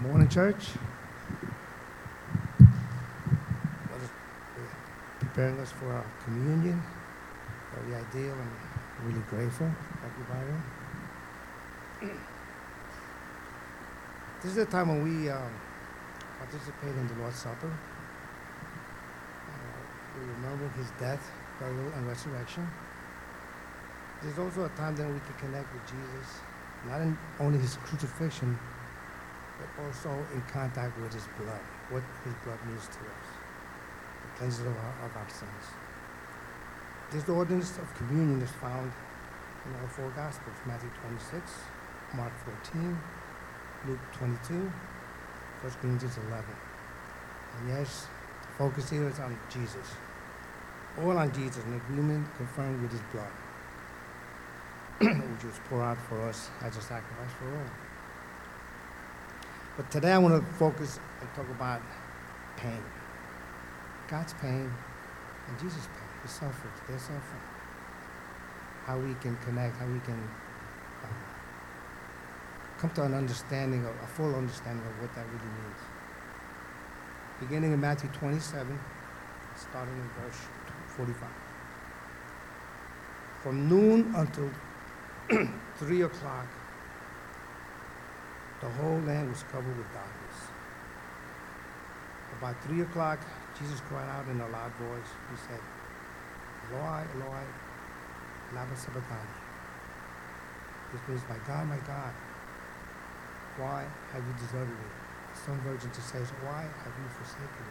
Morning, church. Let us preparing us for our communion. Very ideal and really grateful. Thank you, Byron. This is the time when we participate in the Lord's Supper. We remember his death, burial, and resurrection. There's also a time that we can connect with Jesus, not in only his crucifixion, but also in contact with his blood, what his blood means to us, the cleansing of our sins. This ordinance of communion is found in all four Gospels: Matthew 26, Mark 14, Luke 22, 1 Corinthians 11. And yes, the focus here is on Jesus. All on Jesus, an agreement confirmed with his blood, which was poured out for us as a sacrifice for all. But today I want to focus and talk about pain. God's pain and Jesus' pain, his suffering, their suffering. How we can connect, how we can come to an understanding, a full understanding of what that really means. Beginning in Matthew 27, starting in verse 45. From noon until 3 o'clock, the whole land was covered with darkness. About 3 o'clock, Jesus cried out in a loud voice. He said, Eloi, Eloi, lama sabachthani. This means, my God, why have you deserted me? Some versions it says, why have you forsaken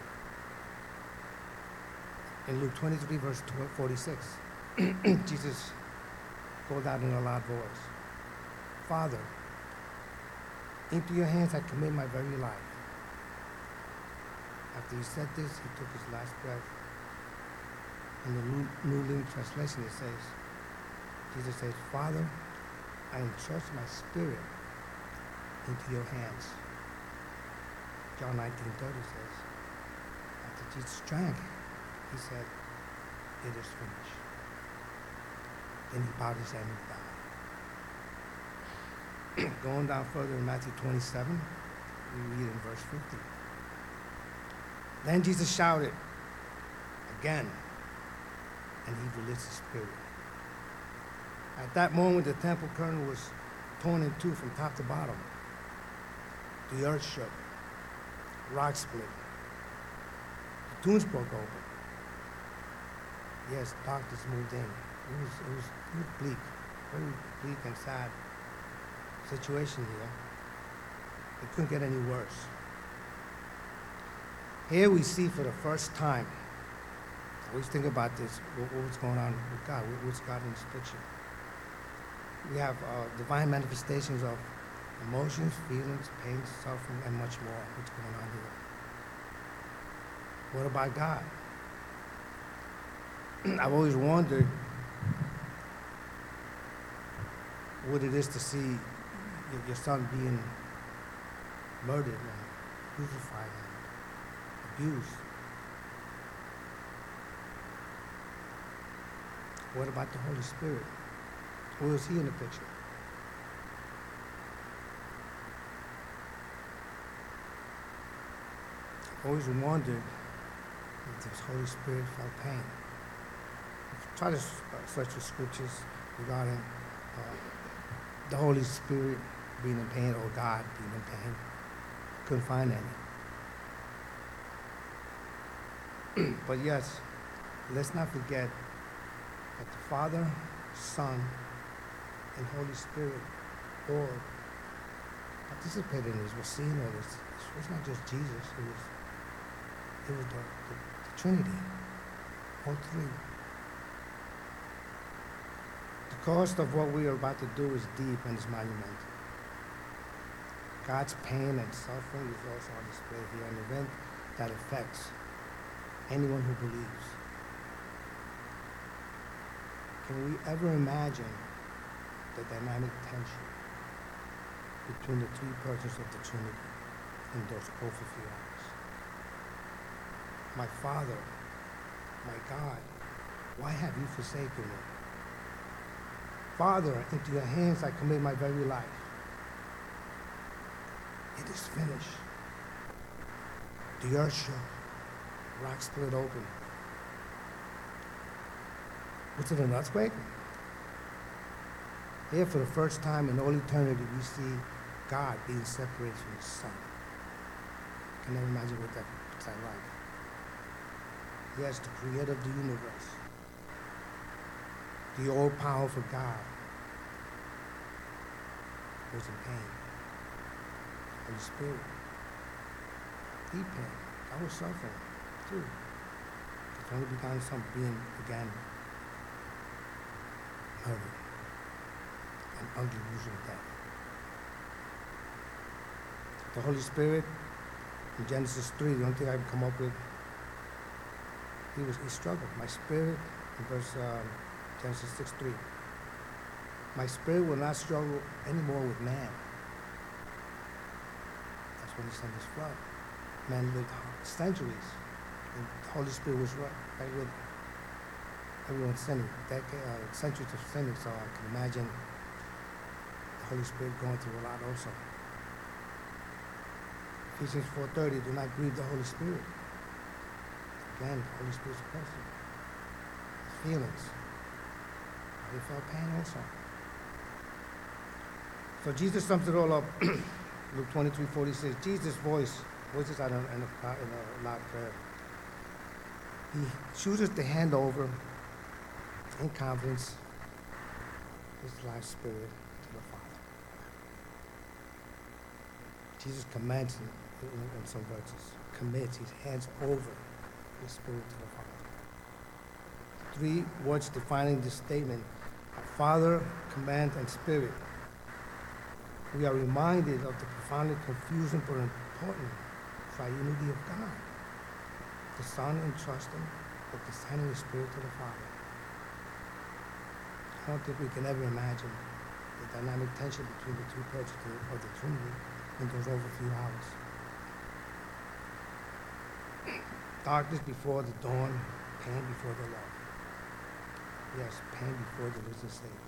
me? In Luke 23, verse 46, Jesus called out in a loud voice, Father, into your hands I commit my very life. After he said this, he took his last breath. In the New Living Translation, it says, Jesus says, Father, I entrust my spirit into your hands. John 19:30 says, after Jesus drank, he said, it is finished. Then he bowed his head and died. Going down further in Matthew 27, we read in verse 50. Then Jesus shouted again, and he released his spirit. At that moment, the temple curtain was torn in two from top to bottom. The earth shook. Rocks split. The tombs broke open. Yes, darkness moved in. It was bleak, very bleak and sad situation here. It couldn't get any worse. Here we see for the first time, I always think about this, what's going on with God, what's God in this picture. We have divine manifestations of emotions, feelings, pain, suffering, and much more. What's going on here? What about God? I've always wondered what it is to see your son being murdered and crucified and abused. What about the Holy Spirit? Where was he in the picture? I've always wondered if this Holy Spirit felt pain. I've tried to search the scriptures regarding the Holy Spirit being in pain or God being in pain. Couldn't find any. But yes, let's not forget that the Father, Son, and Holy Spirit all participated in this. We're seeing all this. It was not just Jesus. It was the Trinity, all three. The cost of what we are about to do is deep and is monumental. God's pain and suffering is also on display here, an event that affects anyone who believes. Can we ever imagine the dynamic tension between the three persons of the Trinity in those awful few hours? My Father, my God, why have you forsaken me? Father, into your hands I commit my very life. It is finished. The earth shook. Rocks split open. Was it an earthquake? Here, for the first time in all eternity, we see God being separated from his Son. I can never imagine what that's like. Yes, the creator of the universe, the all-powerful God, was in pain. Holy Spirit, deep pain. I was suffering, too. His only begotten Son being, again, murdered. An ugly, gruesome death. The Holy Spirit, in Genesis 3, the only thing I can come up with, he struggled. My spirit, in Genesis 6:3, my spirit will not struggle anymore with man. That's when he sent his flood. Man lived centuries, and the Holy Spirit was right with everyone sinning, centuries of sinning, so I can imagine the Holy Spirit going through a lot also. Ephesians 4:30, do not grieve the Holy Spirit. Again, the Holy Spirit's a person. His feelings. He felt pain also. So Jesus sums it all up. Luke 23:46. Jesus' voices out in a loud prayer. He chooses to hand over in confidence his life spirit to the Father. Jesus commands in some verses, commits, he hands over his spirit to the Father. 3 words defining this statement are Father, command, and Spirit. We are reminded of the profoundly confusing but important triunity of God. The Son entrusting the designing the Spirit to the Father. I don't think we can ever imagine the dynamic tension between the two persons of the Trinity in those over a few hours. Darkness before the dawn, pain before the love. Yes, pain before the risen Savior.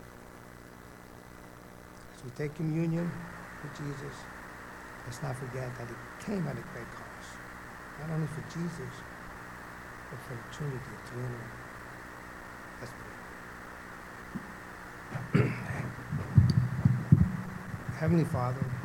As we take communion with Jesus, let's not forget that it came at a great cost. Not only for Jesus, but for the Trinity of three in one. Let's pray. Heavenly Father,